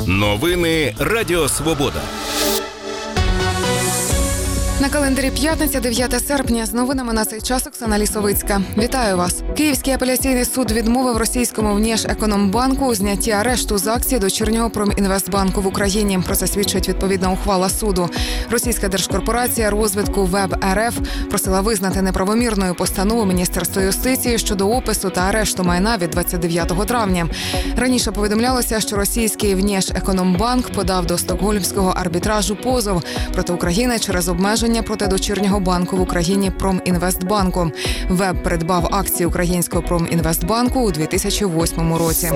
Новини Радіо Свобода. На календарі п'ятниця, 9 серпня. З новинами на цей час Оксана Лісовицька. Вітаю вас. Київський апеляційний суд відмовив російському Внешекономбанку у знятті арешту з акцій дочірнього Промінвестбанку в Україні. Про це свідчить відповідна ухвала суду. Російська держкорпорація розвитку ВЕБ РФ просила визнати неправомірною постанову Міністерства юстиції щодо опису та арешту майна від 29 травня. Раніше повідомлялося, що російський Внешекономбанк подав до Стокгольмського арбітражу позов проти України через обмеження проти дочірнього банку в Україні Промінвестбанку. ВЕБ придбав акції українського Промінвестбанку у 2008 році.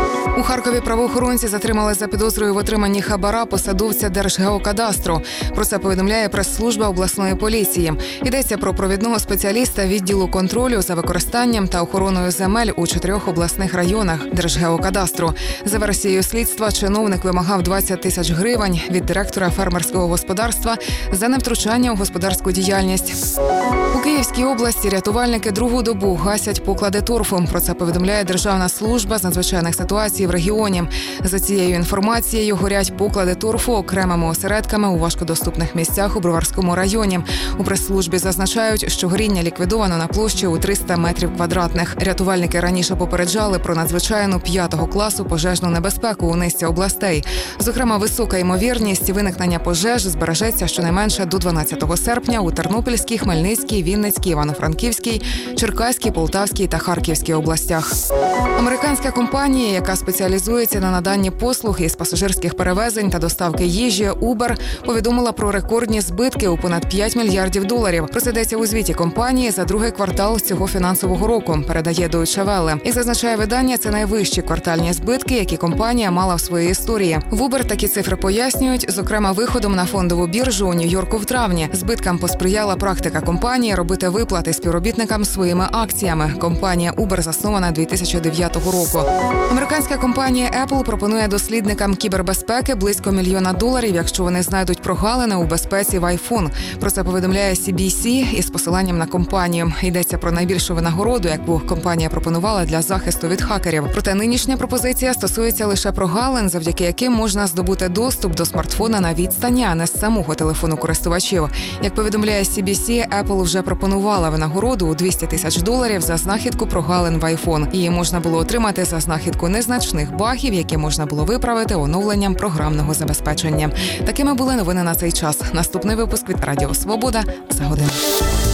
У Харкові правоохоронці затримали за підозрою в отриманні хабара посадовця Держгеокадастру. Про це повідомляє прес-служба обласної поліції. Йдеться про провідного спеціаліста відділу контролю за використанням та охороною земель у 4 обласних районах Держгеокадастру. За версією слідства, чиновник вимагав 20 тисяч гривень від директора фермерського господарства за невтручання у господарську діяльність. У Київській області рятувальники другу добу гасять поклади торфу. Про це повідомляє Державна служба з надзвичайних ситуацій в регіоні. За цією інформацією, горять поклади торфу окремими осередками у важкодоступних місцях у Броварському районі. У прес-службі зазначають, що горіння ліквідовано на площі у 300 метрів квадратних. Рятувальники раніше попереджали про надзвичайну 5-го класу пожежну небезпеку у низці областей. Зокрема, висока ймовірність виникнення пожеж збережеться щонайменше до 12 серпня у Тернопільській, Хмельницькій, Вінницькій, Івано-Франківській, Черкаській, Полтавській та Харківській областях. Американська компанія, яка спеціалізується на наданні послуг із пасажирських перевезень та доставки їжі, Uber, повідомила про рекордні збитки у понад 5 мільярдів доларів. Про це йдеться у звіті компанії за другий квартал цього фінансового року, передає Deutsche Welle. І зазначає видання, це найвищі квартальні збитки, які компанія мала в своїй історії. В Uber такі цифри пояснюють, зокрема, виходом на фондову біржу у Нью-Йорку в травні. Збиткам посприяла практика компанії робити виплати співробітникам своїми акціями. Компанія Uber заснована 2009 року. Американська компанія Apple пропонує дослідникам кібербезпеки близько $1 мільйона, якщо вони знайдуть прогалини у безпеці в iPhone. Про це повідомляє CBC із посиланням на компанію. Йдеться про найбільшу винагороду, яку компанія пропонувала для захисту від хакерів. Проте нинішня пропозиція стосується лише прогалин, завдяки яким можна здобути доступ до смартфона на відстані, а не з самого телефону користувачів. Як повідомляє CBC, Apple вже пропонувала винагороду у $200 тисяч за знахідку прогалин в iPhone. Її можна було отримати за знахідку незначних багів, які можна було виправити оновленням програмного забезпечення. Такими були новини на цей час. Наступний випуск від Радіо Свобода за годину.